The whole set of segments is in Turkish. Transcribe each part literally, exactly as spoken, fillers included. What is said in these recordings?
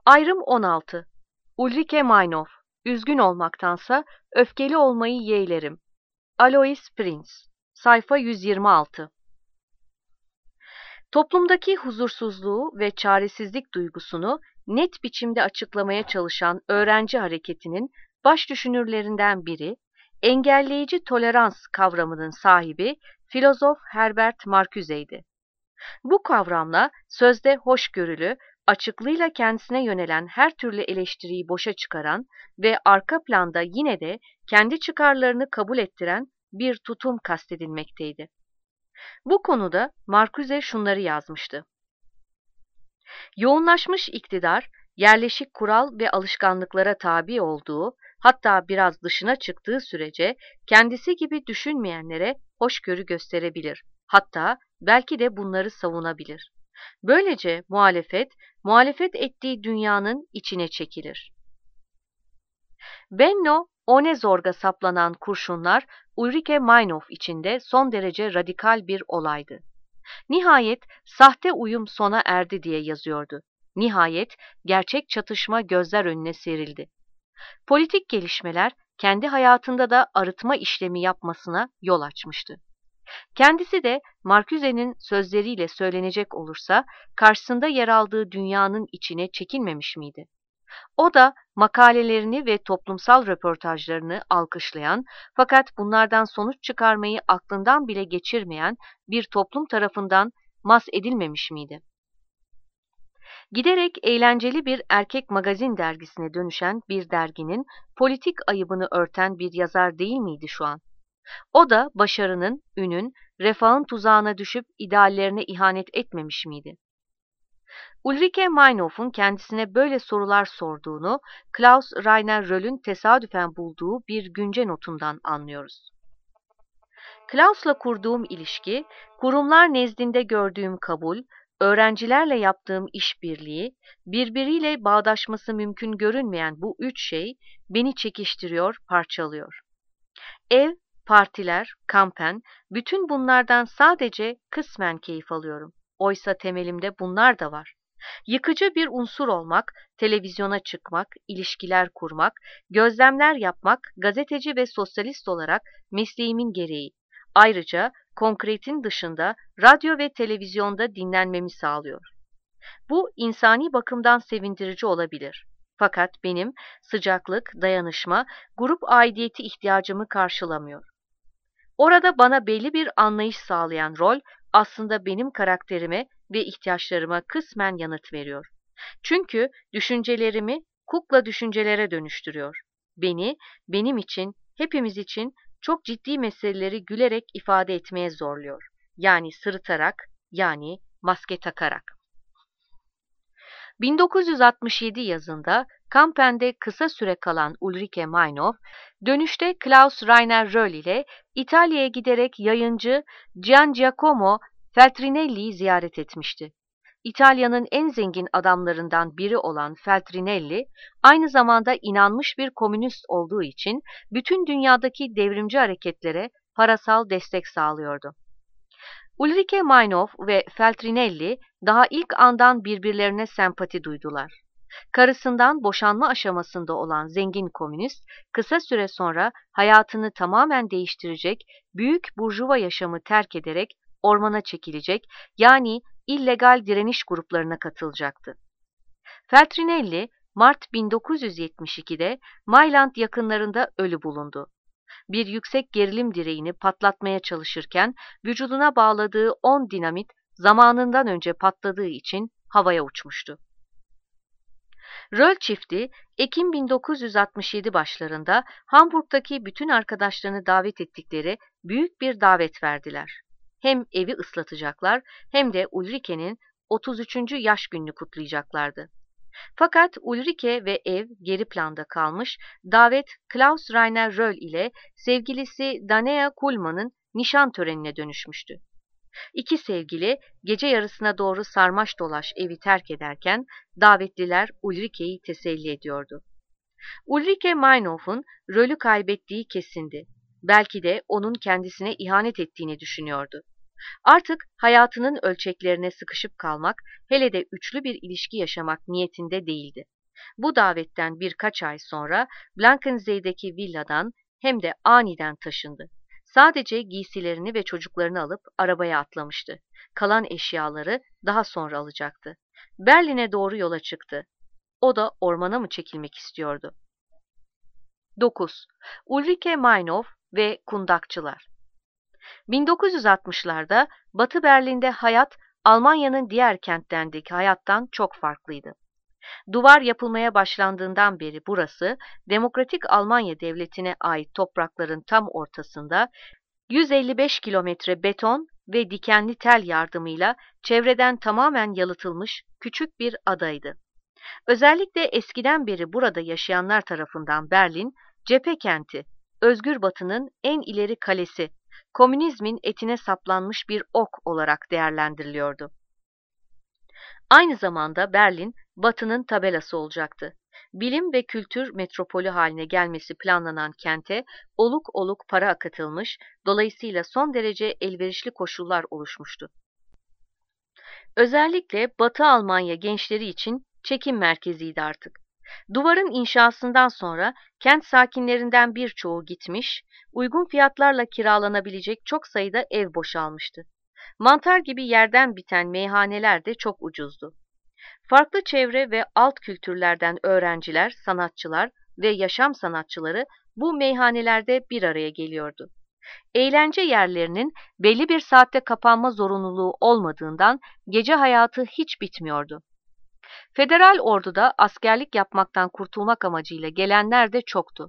Ayrım on altı. Ulrike Meinhof. Üzgün olmaktansa öfkeli olmayı yeğlerim. Alois Prince. Sayfa yüz yirmi altı. Toplumdaki huzursuzluğu ve çaresizlik duygusunu net biçimde açıklamaya çalışan öğrenci hareketinin baş düşünürlerinden biri, engelleyici tolerans kavramının sahibi filozof Herbert Marcuse'ydi. Bu kavramla sözde hoşgörülü, açıklığıyla kendisine yönelen her türlü eleştiriyi boşa çıkaran ve arka planda yine de kendi çıkarlarını kabul ettiren bir tutum kastedilmekteydi. Bu konuda Marcuse şunları yazmıştı. Yoğunlaşmış iktidar, yerleşik kural ve alışkanlıklara tabi olduğu, hatta biraz dışına çıktığı sürece kendisi gibi düşünmeyenlere hoşgörü gösterebilir. Hatta belki de bunları savunabilir. Böylece muhalefet, muhalefet ettiği dünyanın içine çekilir. Benno Onezorg'a saplanan kurşunlar Ulrike Meinhof için de son derece radikal bir olaydı. Nihayet sahte uyum sona erdi diye yazıyordu. Nihayet gerçek çatışma gözler önüne serildi. Politik gelişmeler kendi hayatında da arıtma işlemi yapmasına yol açmıştı. Kendisi de Marcuse'nin sözleriyle söylenecek olursa karşısında yer aldığı dünyanın içine çekilmemiş miydi? O da makalelerini ve toplumsal röportajlarını alkışlayan fakat bunlardan sonuç çıkarmayı aklından bile geçirmeyen bir toplum tarafından mas edilmemiş miydi? Giderek eğlenceli bir erkek magazin dergisine dönüşen bir derginin politik ayıbını örten bir yazar değil miydi şu an? O da başarının, ünün, refahın tuzağına düşüp ideallerine ihanet etmemiş miydi? Ulrike Meinhof'un kendisine böyle sorular sorduğunu Klaus Rainer Röll'ün tesadüfen bulduğu bir günce notundan anlıyoruz. Klaus'la kurduğum ilişki, kurumlar nezdinde gördüğüm kabul, öğrencilerle yaptığım işbirliği, birbiriyle bağdaşması mümkün görünmeyen bu üç şey beni çekiştiriyor, parçalıyor. Ev, partiler, kampen, bütün bunlardan sadece kısmen keyif alıyorum. Oysa temelimde bunlar da var. Yıkıcı bir unsur olmak, televizyona çıkmak, ilişkiler kurmak, gözlemler yapmak, gazeteci ve sosyalist olarak mesleğimin gereği. Ayrıca konkretin dışında radyo ve televizyonda dinlenmemi sağlıyor. Bu insani bakımdan sevindirici olabilir. Fakat benim sıcaklık, dayanışma, grup aidiyeti ihtiyacımı karşılamıyor. Orada bana belli bir anlayış sağlayan rol aslında benim karakterime ve ihtiyaçlarıma kısmen yanıt veriyor. Çünkü düşüncelerimi kukla düşüncelere dönüştürüyor. Beni, benim için, hepimiz için çok ciddi meseleleri gülerek ifade etmeye zorluyor. Yani sırıtarak, yani maske takarak. bin dokuz yüz altmış yedi yazında Kampen'de kısa süre kalan Ulrike Meinhof, dönüşte Klaus Rainer Röll ile İtalya'ya giderek yayıncı Giangiacomo Feltrinelli'yi ziyaret etmişti. İtalya'nın en zengin adamlarından biri olan Feltrinelli, aynı zamanda inanmış bir komünist olduğu için bütün dünyadaki devrimci hareketlere parasal destek sağlıyordu. Ulrike Meinhof ve Feltrinelli daha ilk andan birbirlerine sempati duydular. Karısından boşanma aşamasında olan zengin komünist, kısa süre sonra hayatını tamamen değiştirecek büyük burjuva yaşamı terk ederek ormana çekilecek, yani illegal direniş gruplarına katılacaktı. Feltrinelli, Mart bin dokuz yüz yetmiş ikide Mailand yakınlarında ölü bulundu. Bir yüksek gerilim direğini patlatmaya çalışırken vücuduna bağladığı on dinamit zamanından önce patladığı için havaya uçmuştu. Röll çifti, Ekim bin dokuz yüz altmış yedi başlarında Hamburg'daki bütün arkadaşlarını davet ettikleri büyük bir davet verdiler. Hem evi ıslatacaklar hem de Ulrike'nin otuz üçüncü yaş gününü kutlayacaklardı. Fakat Ulrike ve ev geri planda kalmış, davet Klaus Rainer Röll ile sevgilisi Danea Kuhlmann'ın nişan törenine dönüşmüştü. İki sevgili gece yarısına doğru sarmaş dolaş evi terk ederken davetliler Ulrike'yi teselli ediyordu. Ulrike Meinhof'un Röll'ü kaybettiği kesindi. Belki de onun kendisine ihanet ettiğini düşünüyordu. Artık hayatının ölçeklerine sıkışıp kalmak, hele de üçlü bir ilişki yaşamak niyetinde değildi. Bu davetten birkaç ay sonra Blankensee''deki villadan hem de aniden taşındı. Sadece giysilerini ve çocuklarını alıp arabaya atlamıştı. Kalan eşyaları daha sonra alacaktı. Berlin'e doğru yola çıktı. O da ormana mı çekilmek istiyordu? dokuz. Ulrike Meinhof ve Kundakçılar. bin dokuz yüz altmışlarda Batı Berlin'de hayat Almanya'nın diğer kentlerdeki hayattan çok farklıydı. Duvar yapılmaya başlandığından beri burası, Demokratik Almanya Devleti'ne ait toprakların tam ortasında, yüz elli beş kilometre beton ve dikenli tel yardımıyla çevreden tamamen yalıtılmış küçük bir adaydı. Özellikle eskiden beri burada yaşayanlar tarafından Berlin, cephe kenti, özgür batının en ileri kalesi, komünizmin etine saplanmış bir ok olarak değerlendiriliyordu. Aynı zamanda Berlin, Batı'nın tabelası olacaktı. Bilim ve kültür metropolü haline gelmesi planlanan kente oluk oluk para akıtılmış, dolayısıyla son derece elverişli koşullar oluşmuştu. Özellikle Batı Almanya gençleri için çekim merkeziydi artık. Duvarın inşasından sonra kent sakinlerinden birçoğu gitmiş, uygun fiyatlarla kiralanabilecek çok sayıda ev boşalmıştı. Mantar gibi yerden biten meyhaneler de çok ucuzdu. Farklı çevre ve alt kültürlerden öğrenciler, sanatçılar ve yaşam sanatçıları bu meyhanelerde bir araya geliyordu. Eğlence yerlerinin belli bir saatte kapanma zorunluluğu olmadığından gece hayatı hiç bitmiyordu. Federal orduda askerlik yapmaktan kurtulmak amacıyla gelenler de çoktu.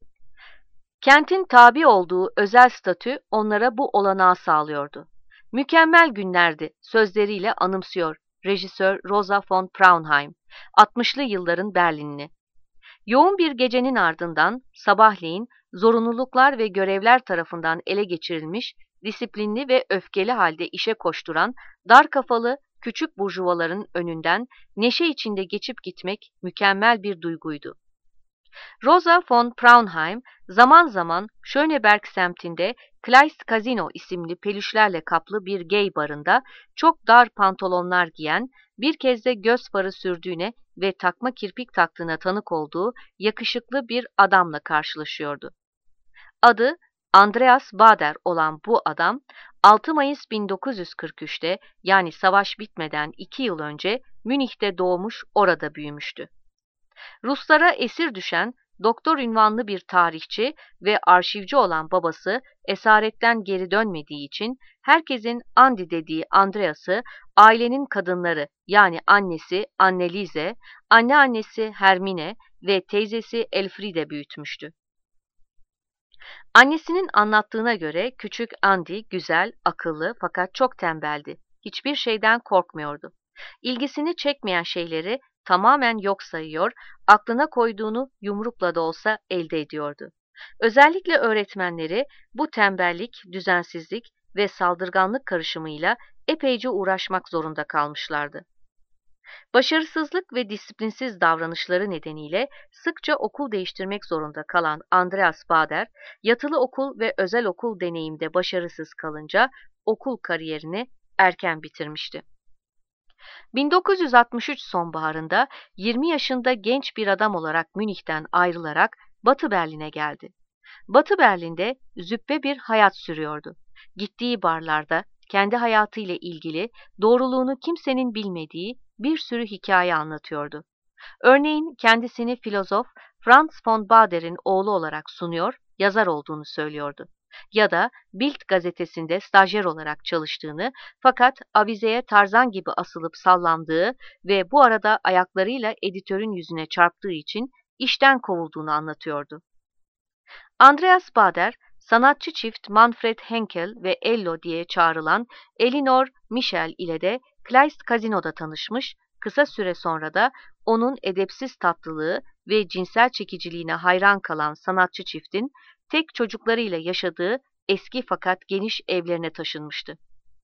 Kentin tabi olduğu özel statü onlara bu olanağı sağlıyordu. Mükemmel günlerdi sözleriyle anımsıyor rejisör Rosa von Braunheim, altmışlı yılların Berlin'ini. Yoğun bir gecenin ardından sabahleyin zorunluluklar ve görevler tarafından ele geçirilmiş, disiplinli ve öfkeli halde işe koşturan, dar kafalı küçük burjuvaların önünden neşe içinde geçip gitmek mükemmel bir duyguydu. Rosa von Braunheim zaman zaman Schöneberg semtinde Kleist Casino isimli pelüşlerle kaplı bir gay barında çok dar pantolonlar giyen, bir kez de göz farı sürdüğüne ve takma kirpik taktığına tanık olduğu yakışıklı bir adamla karşılaşıyordu. Adı Andreas Bader olan bu adam, altı Mayıs bin dokuz yüz kırk üçte yani savaş bitmeden iki yıl önce Münih'te doğmuş, orada büyümüştü. Ruslara esir düşen doktor ünvanlı bir tarihçi ve arşivci olan babası esaretten geri dönmediği için herkesin Andi dediği Andreas'ı ailenin kadınları yani annesi Anneliese, anneannesi Hermine ve teyzesi Elfriede büyütmüştü. Annesinin anlattığına göre küçük Andi güzel, akıllı fakat çok tembeldi. Hiçbir şeyden korkmuyordu. İlgisini çekmeyen şeyleri tamamen yok sayıyor, aklına koyduğunu yumrukla da olsa elde ediyordu. Özellikle öğretmenleri bu tembellik, düzensizlik ve saldırganlık karışımıyla epeyce uğraşmak zorunda kalmışlardı. Başarısızlık ve disiplinsiz davranışları nedeniyle sıkça okul değiştirmek zorunda kalan Andreas Bader, yatılı okul ve özel okul deneyimde başarısız kalınca okul kariyerini erken bitirmişti. bin dokuz yüz altmış üç sonbaharında yirmi yaşında genç bir adam olarak Münih'ten ayrılarak Batı Berlin'e geldi. Batı Berlin'de züppe bir hayat sürüyordu. Gittiği barlarda kendi hayatıyla ilgili doğruluğunu kimsenin bilmediği bir sürü hikaye anlatıyordu. Örneğin kendisini filozof Franz von Bader'in oğlu olarak sunuyor, yazar olduğunu söylüyordu. Ya da Bild gazetesinde stajyer olarak çalıştığını fakat avizeye tarzan gibi asılıp sallandığı ve bu arada ayaklarıyla editörün yüzüne çarptığı için işten kovulduğunu anlatıyordu. Andreas Bader, sanatçı çift Manfred Henkel ve Ello diye çağrılan Elinor Michel ile de Kleist Casino'da tanışmış, kısa süre sonra da onun edepsiz tatlılığı ve cinsel çekiciliğine hayran kalan sanatçı çiftin tek çocuklarıyla yaşadığı eski fakat geniş evlerine taşınmıştı.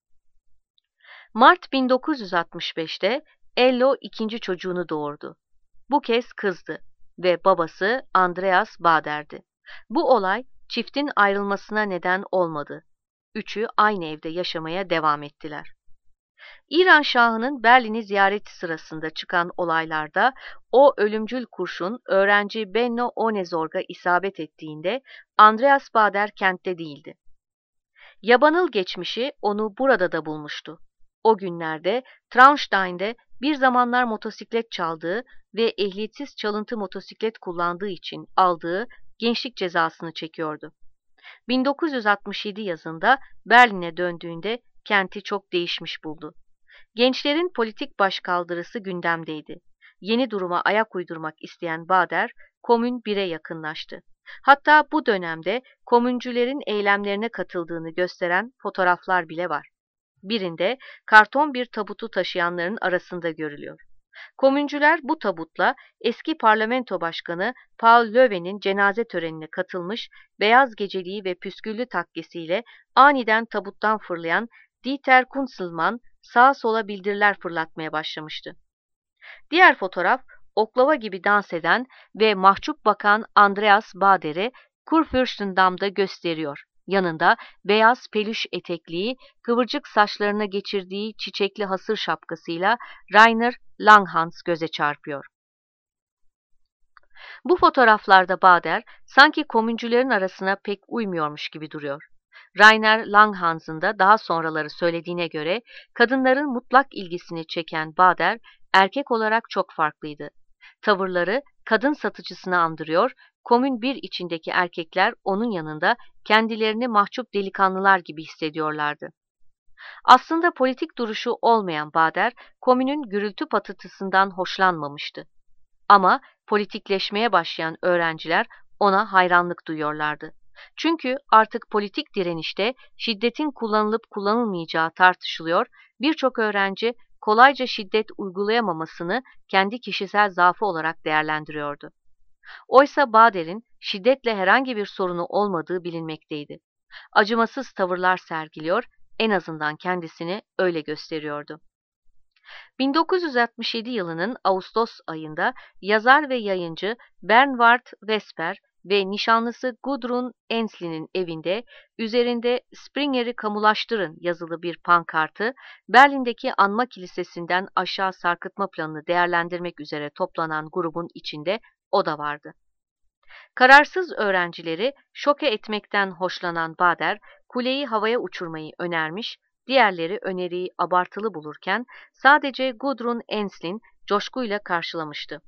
Mart bin dokuz yüz altmış beşte Ello ikinci çocuğunu doğurdu. Bu kez kızdı ve babası Andreas Bader'di. Bu olay çiftin ayrılmasına neden olmadı. üçü aynı evde yaşamaya devam ettiler. İran Şahı'nın Berlin'i ziyareti sırasında çıkan olaylarda o ölümcül kurşun öğrenci Benno Onezorg'a isabet ettiğinde Andreas Baader kentte değildi. Yabanıl geçmişi onu burada da bulmuştu. O günlerde Traunstein'de bir zamanlar motosiklet çaldığı ve ehliyetsiz çalıntı motosiklet kullandığı için aldığı gençlik cezasını çekiyordu. bin dokuz yüz altmış yedi yazında Berlin'e döndüğünde kenti çok değişmiş buldu. Gençlerin politik başkaldırısı gündemdeydi. Yeni duruma ayak uydurmak isteyen Baader, Komün bire yakınlaştı. Hatta bu dönemde komüncülerin eylemlerine katıldığını gösteren fotoğraflar bile var. Birinde karton bir tabutu taşıyanların arasında görülüyor. Komüncüler bu tabutla eski parlamento başkanı Paul Löwen'in cenaze törenine katılmış, beyaz geceliği ve püsküllü takkesiyle aniden tabuttan fırlayan Dieter Kunzelmann sağa sola bildiriler fırlatmaya başlamıştı. Diğer fotoğraf, oklava gibi dans eden ve mahcup bakan Andreas Baader'i Kurfürstendamm'da gösteriyor. Yanında beyaz peluş etekliği, kıvırcık saçlarına geçirdiği çiçekli hasır şapkasıyla Rainer Langhans göze çarpıyor. Bu fotoğraflarda Baader sanki komüncülerin arasına pek uymuyormuş gibi duruyor. Rainer Langhans'ın da daha sonraları söylediğine göre kadınların mutlak ilgisini çeken Baader erkek olarak çok farklıydı. Tavırları kadın satıcısını andırıyor, komün bir içindeki erkekler onun yanında kendilerini mahcup delikanlılar gibi hissediyorlardı. Aslında politik duruşu olmayan Baader, komünün gürültü patırtısından hoşlanmamıştı. Ama politikleşmeye başlayan öğrenciler ona hayranlık duyuyorlardı. Çünkü artık politik direnişte şiddetin kullanılıp kullanılmayacağı tartışılıyor, birçok öğrenci kolayca şiddet uygulayamamasını kendi kişisel zaafı olarak değerlendiriyordu. Oysa Baader'in şiddetle herhangi bir sorunu olmadığı bilinmekteydi. Acımasız tavırlar sergiliyor, en azından kendisini öyle gösteriyordu. bin dokuz yüz altmış yedi yılının Ağustos ayında yazar ve yayıncı Bernward Vesper ve nişanlısı Gudrun Enslin'in evinde üzerinde "Springer'i kamulaştırın" yazılı bir pankartı Berlin'deki Anma Kilisesi'nden aşağı sarkıtma planını değerlendirmek üzere toplanan grubun içinde o da vardı. Kararsız öğrencileri şoke etmekten hoşlanan Baader, kuleyi havaya uçurmayı önermiş, diğerleri öneriyi abartılı bulurken sadece Gudrun Enslin coşkuyla karşılamıştı.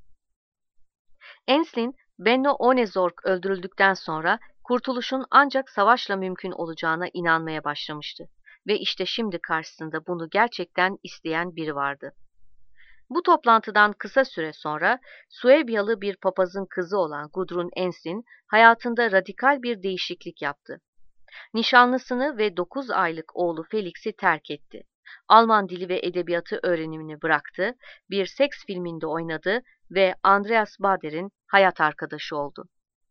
Enslin, Benno Onezorg öldürüldükten sonra kurtuluşun ancak savaşla mümkün olacağına inanmaya başlamıştı ve işte şimdi karşısında bunu gerçekten isteyen biri vardı. Bu toplantıdan kısa süre sonra Suebyalı bir papazın kızı olan Gudrun Enslin hayatında radikal bir değişiklik yaptı. Nişanlısını ve dokuz aylık oğlu Felix'i terk etti. Alman dili ve edebiyatı öğrenimini bıraktı, bir seks filminde oynadı ve Andreas Baader'in hayat arkadaşı oldu.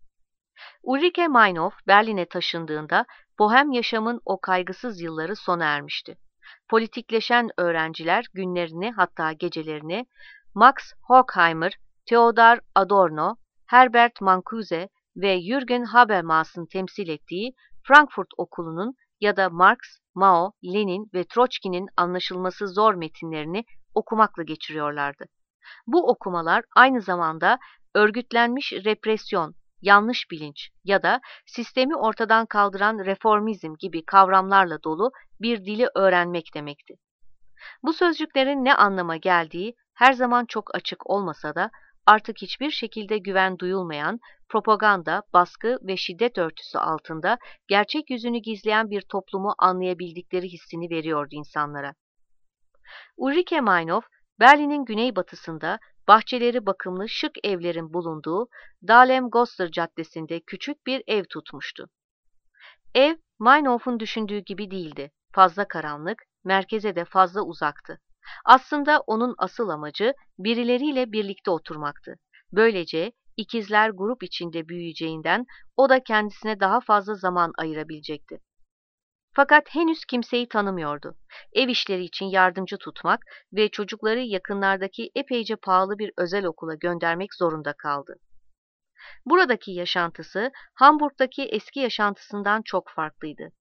Ulrike Meinhof Berlin'e taşındığında bohem yaşamın o kaygısız yılları sona ermişti. Politikleşen öğrenciler günlerini hatta gecelerini Max Horkheimer, Theodor Adorno, Herbert Marcuse ve Jürgen Habermas'ın temsil ettiği Frankfurt Okulu'nun ya da Marx, Mao, Lenin ve Troçki'nin anlaşılması zor metinlerini okumakla geçiriyorlardı. Bu okumalar aynı zamanda örgütlenmiş represyon, yanlış bilinç ya da sistemi ortadan kaldıran reformizm gibi kavramlarla dolu bir dili öğrenmek demekti. Bu sözcüklerin ne anlama geldiği her zaman çok açık olmasa da artık hiçbir şekilde güven duyulmayan, propaganda, baskı ve şiddet örtüsü altında gerçek yüzünü gizleyen bir toplumu anlayabildikleri hissini veriyordu insanlara. Ulrike Meinhof, Berlin'in güneybatısında bahçeleri bakımlı şık evlerin bulunduğu Dahlem-Goster Caddesi'nde küçük bir ev tutmuştu. Ev, Meinhof'un düşündüğü gibi değildi. Fazla karanlık, merkeze de fazla uzaktı. Aslında onun asıl amacı birileriyle birlikte oturmaktı. Böylece ikizler grup içinde büyüyeceğinden o da kendisine daha fazla zaman ayırabilecekti. Fakat henüz kimseyi tanımıyordu. Ev işleri için yardımcı tutmak ve çocukları yakınlardaki epeyce pahalı bir özel okula göndermek zorunda kaldı. Buradaki yaşantısı Hamburg'daki eski yaşantısından çok farklıydı.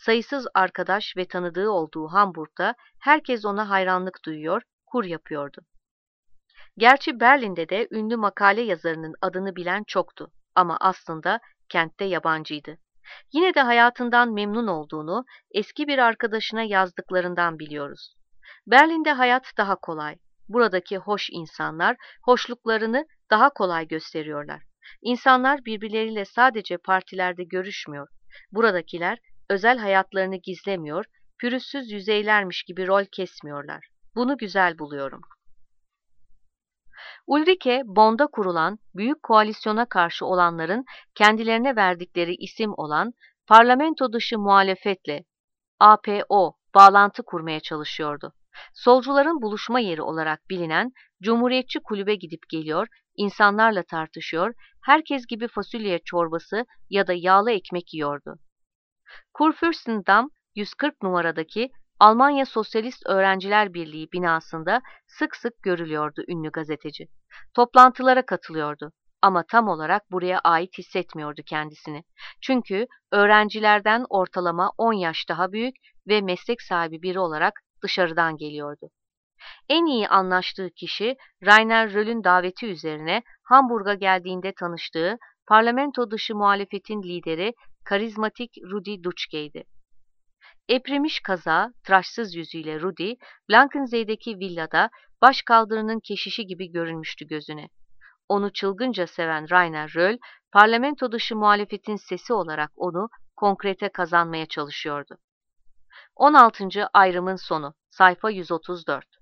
Sayısız arkadaş ve tanıdığı olduğu Hamburg'da herkes ona hayranlık duyuyor, kur yapıyordu. Gerçi Berlin'de de ünlü makale yazarının adını bilen çoktu ama aslında kentte yabancıydı. Yine de hayatından memnun olduğunu eski bir arkadaşına yazdıklarından biliyoruz. Berlin'de hayat daha kolay. Buradaki hoş insanlar hoşluklarını daha kolay gösteriyorlar. İnsanlar birbirleriyle sadece partilerde görüşmüyor. Buradakiler özel hayatlarını gizlemiyor, pürüzsüz yüzeylermiş gibi rol kesmiyorlar. Bunu güzel buluyorum. Ulrike, Bonn'da kurulan büyük koalisyona karşı olanların kendilerine verdikleri isim olan parlamento dışı muhalefetle A P O bağlantı kurmaya çalışıyordu. Solcuların buluşma yeri olarak bilinen Cumhuriyetçi kulübe gidip geliyor, insanlarla tartışıyor, herkes gibi fasulye çorbası ya da yağlı ekmek yiyordu. Kurfürstendamm yüz kırk numaradaki Almanya Sosyalist Öğrenciler Birliği binasında sık sık görülüyordu ünlü gazeteci. Toplantılara katılıyordu ama tam olarak buraya ait hissetmiyordu kendisini. Çünkü öğrencilerden ortalama on yaş daha büyük ve meslek sahibi biri olarak dışarıdan geliyordu. En iyi anlaştığı kişi Rainer Röll'ün daveti üzerine Hamburg'a geldiğinde tanıştığı parlamento dışı muhalefetin lideri karizmatik Rudi Dutschke'ydi. Eprimiş kazağı, tıraşsız yüzüyle Rudi, Blankensee'deki villada başkaldırının keşişi gibi görünmüştü gözüne. Onu çılgınca seven Rainer Röll, parlamento dışı muhalefetin sesi olarak onu konkrete kazanmaya çalışıyordu. on altıncı ayrımın sonu, sayfa yüz otuz dört.